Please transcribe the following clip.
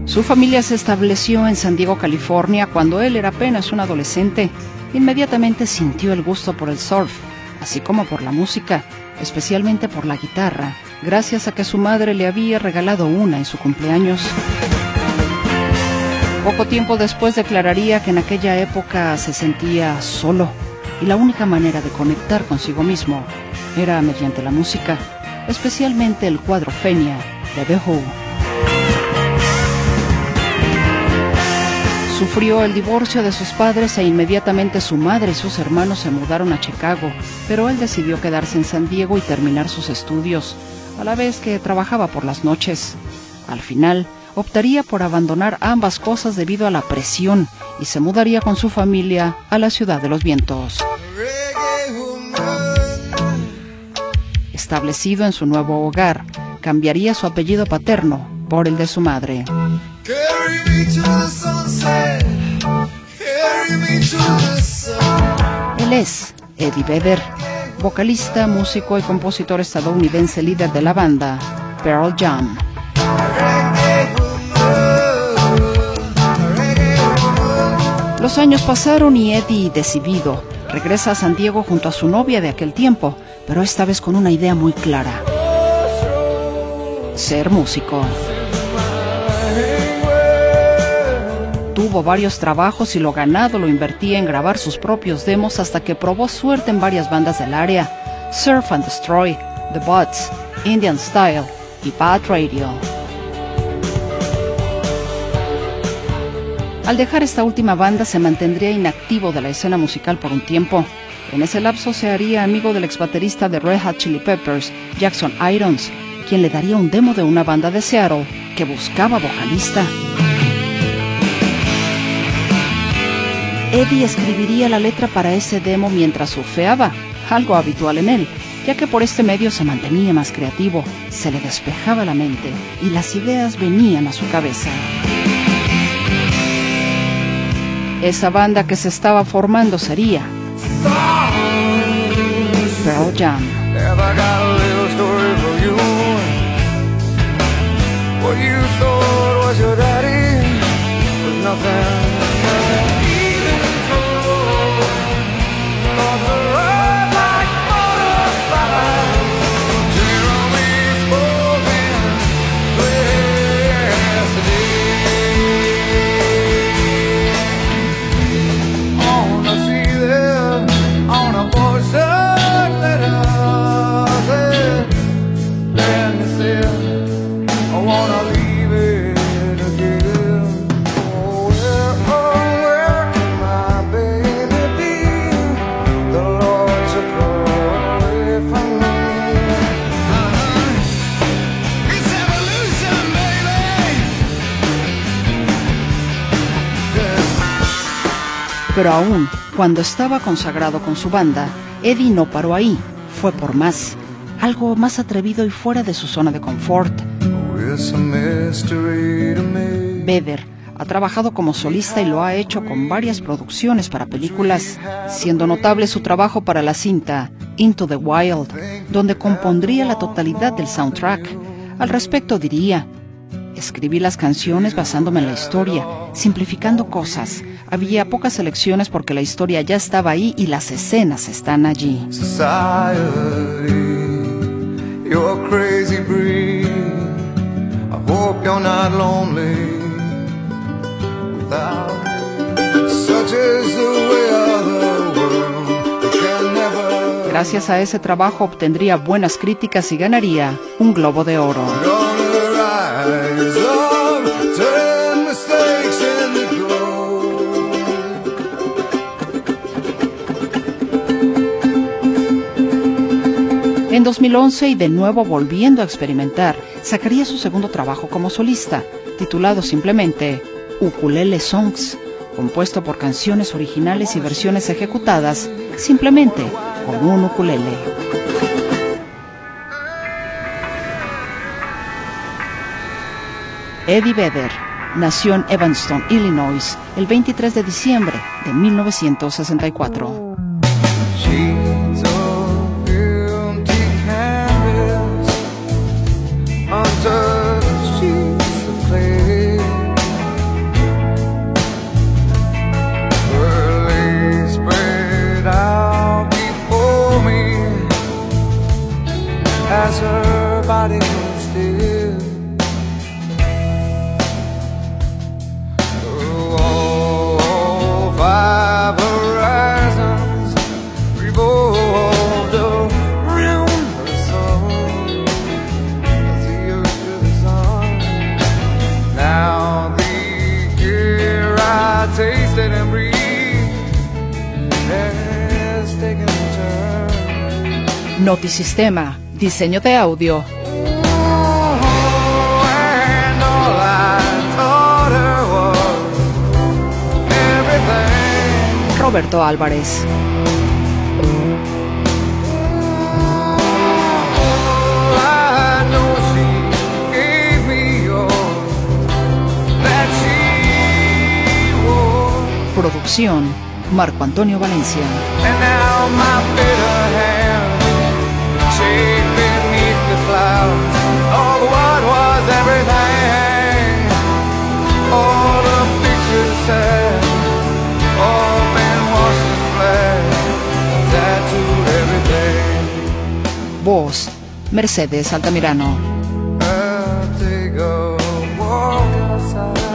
Su familia se estableció en San Diego, California, cuando él era apenas un adolescente. Inmediatamente sintió el gusto por el surf, así como por la música, especialmente por la guitarra, gracias a que su madre le había regalado una en su cumpleaños. Poco tiempo después declararía que en aquella época se sentía solo y la única manera de conectar consigo mismo era mediante la música, especialmente el cuadro Fenia de The Who. Sufrió el divorcio de sus padres e inmediatamente su madre y sus hermanos se mudaron a Chicago, pero él decidió quedarse en San Diego y terminar sus estudios, a la vez que trabajaba por las noches. Al final, optaría por abandonar ambas cosas debido a la presión y se mudaría con su familia a la Ciudad de los Vientos. Establecido en su nuevo hogar, cambiaría su apellido paterno por el de su madre. Él es Eddie Vedder, vocalista, músico y compositor estadounidense, líder de la banda Pearl Jam. Los años pasaron y Eddie, decidido, regresa a San Diego junto a su novia de aquel tiempo, pero esta vez con una idea muy clara: ser músico. Tuvo varios trabajos y lo ganado lo invertía en grabar sus propios demos hasta que probó suerte en varias bandas del área: Surf and Destroy, The Butts, Indian Style y Bad Radio. Al dejar esta última banda se mantendría inactivo de la escena musical por un tiempo. En ese lapso se haría amigo del exbaterista de Red Hot Chili Peppers, Jackson Irons, quien le daría un demo de una banda de Seattle que buscaba vocalista. Eddie escribiría la letra para ese demo mientras surfeaba, algo habitual en él, ya que por este medio se mantenía más creativo, se le despejaba la mente y las ideas venían a su cabeza. Esa banda que se estaba formando sería Pearl Jam. Pero aún cuando estaba consagrado con su banda, Eddie no paró ahí, fue por más, algo más atrevido y fuera de su zona de confort. Vedder ha trabajado como solista y lo ha hecho con varias producciones para películas, siendo notable su trabajo para la cinta Into the Wild, donde compondría la totalidad del soundtrack. Al respecto diría: escribí las canciones basándome en la historia, simplificando cosas. Había pocas elecciones porque la historia ya estaba ahí y las escenas están allí. Gracias a ese trabajo obtendría buenas críticas y ganaría un Globo de Oro. En 2011, y de nuevo volviendo a experimentar, sacaría su segundo trabajo como solista, titulado simplemente Ukulele Songs, compuesto por canciones originales y versiones ejecutadas simplemente con un ukulele. Eddie Vedder nació en Evanston, Illinois, el 23 de diciembre de 1964. as her body was still. Oh, five horizons revolved around her soul, as the earth to the sun. Now the air I tasted and breathed has taken a turn. Notisistema, diseño de audio. Oh, and all I taught her was everything. Roberto Álvarez. I know she gave me all that she wore. Producción, Marco Antonio Valencia. And now my bitter hand shake beneath the clouds of what was everything. All the pictures said, all been washed in black, tattooed everything. Voz, Mercedes Altamirano. I'll take a walk outside.